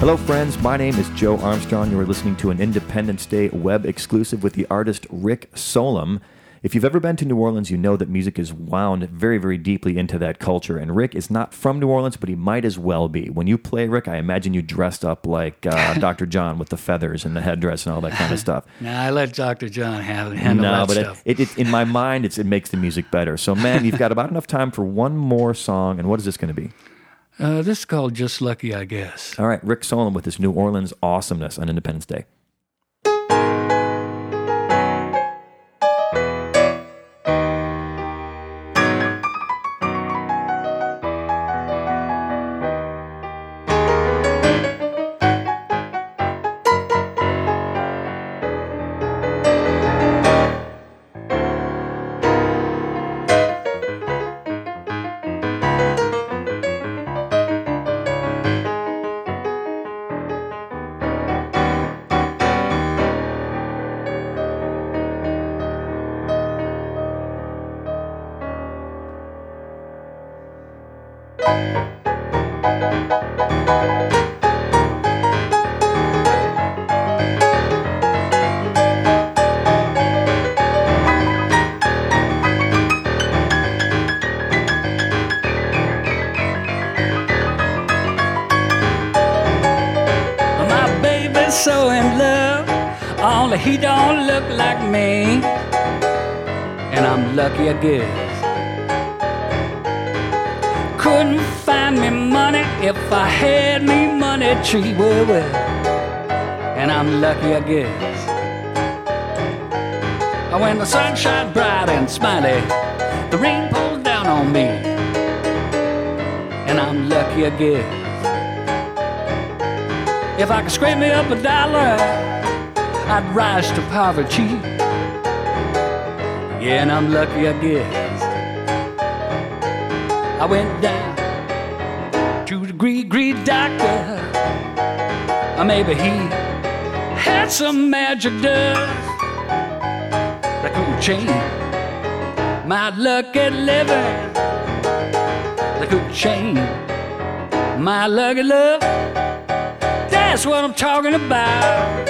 Hello, friends. My name is Joe Armstrong. You are listening to an Independence Day web exclusive with the artist Rick Solem. If you've ever been to New Orleans, you know that music is wound very, very deeply into that culture. And Rick is not from New Orleans, but he might as well be. When you play, Rick, I imagine you dressed up like Dr. John with the feathers and the headdress and all that kind of stuff. No, I let Dr. John handle that stuff. It in my mind, it makes the music better. So, man, you've got about enough time for one more song. And what is this going to be? This is called Just Lucky, I guess. All right, Rick Solem with his New Orleans awesomeness on Independence Day. So in love, only he don't look like me, and I'm lucky, I guess. Couldn't find me money if I had me money tree, well, and I'm lucky, I guess. When the sun shines bright and smiley, the rain pours down on me, and I'm lucky, I guess. If I could scrape me up $1, I'd rise to poverty. Yeah, and I'm lucky, I guess. I went down to the greedy doctor. Or maybe he had some magic dust that could change my luck at living. That could change my luck at love. That's what I'm talking about.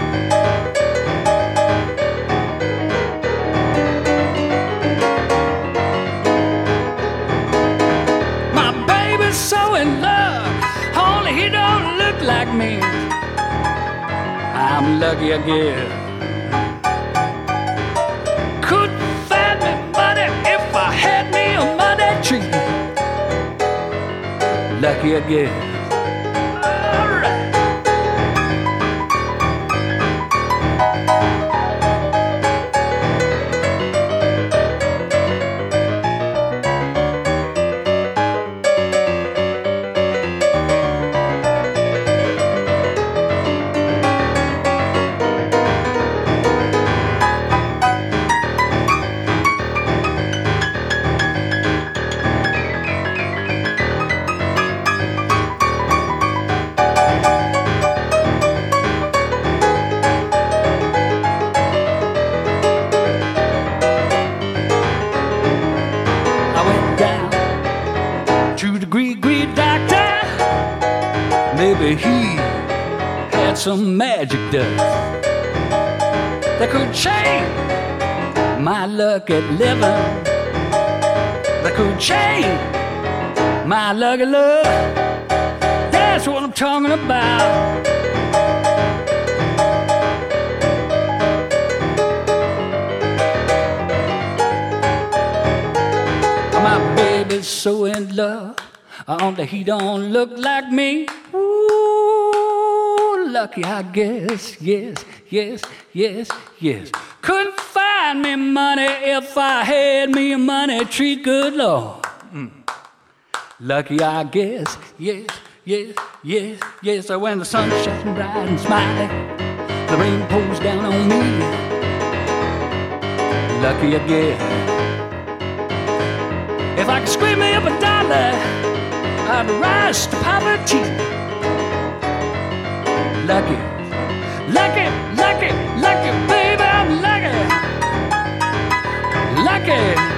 My baby's so in love, only he don't look like me. I'm lucky, I guess. Couldn't find me money if I had me a money tree. Lucky, I guess. Maybe he had some magic dust that could change my luck at living, that could change my luck at love. That's what I'm talking about. My baby's so in love, only he don't look like me. Ooh, lucky, I guess. Yes, yes, yes, yes. Couldn't find me money if I had me a money tree, good Lord. Lucky, I guess. Yes, yes, yes, yes. When the sun shines bright and smiling, the rain pours down on me. Lucky, I guess. If I could scrape me up $1, I'd rise to poverty. Lucky, lucky, lucky, lucky, baby, I'm lucky. Lucky.